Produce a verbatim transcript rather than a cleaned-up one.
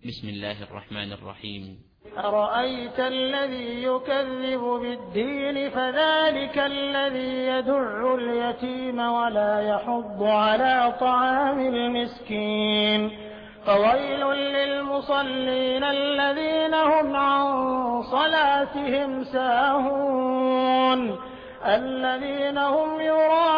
بسم الله الرحمن الرحيم. أرأيت الذي يكذب بالدين فذلك الذي يدع اليتيم ولا يحض على طعام المسكين فويل للمصلين الذين هم عن صلاتهم ساهون الذين هم يراءون